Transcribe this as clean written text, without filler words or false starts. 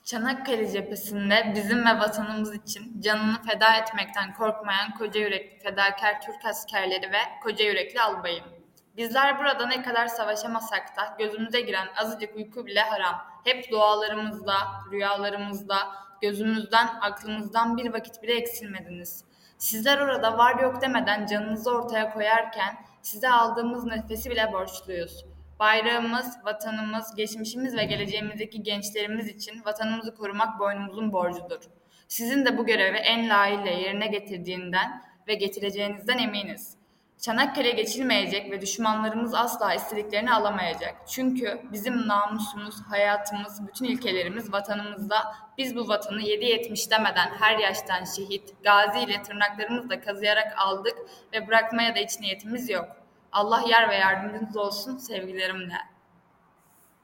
Çanakkale cephesinde bizim ve vatanımız için canını feda etmekten korkmayan koca yürekli fedakar Türk askerleri ve koca yürekli albayım. Bizler burada ne kadar savaşamasak da gözümüze giren azıcık uyku bile haram. Hep dualarımızda, rüyalarımızda, gözümüzden, aklımızdan bir vakit bile eksilmediniz. Sizler orada var yok demeden canınızı ortaya koyarken size aldığımız nefesi bile borçluyuz. Bayrağımız, vatanımız, geçmişimiz ve geleceğimizdeki gençlerimiz için vatanımızı korumak boynumuzun borcudur. Sizin de bu görevi en layığıyla yerine getirdiğinden ve getireceğinizden eminiz. Çanakkale geçilmeyecek ve düşmanlarımız asla istediklerini alamayacak. Çünkü bizim namusumuz, hayatımız, bütün ilkelerimiz vatanımızda. Biz bu vatanı 7-70 demeden her yaştan şehit, gazi ile tırnaklarımızla kazıyarak aldık ve bırakmaya da hiç niyetimiz yok. Allah yar ve yardımcınız olsun sevgilerimle.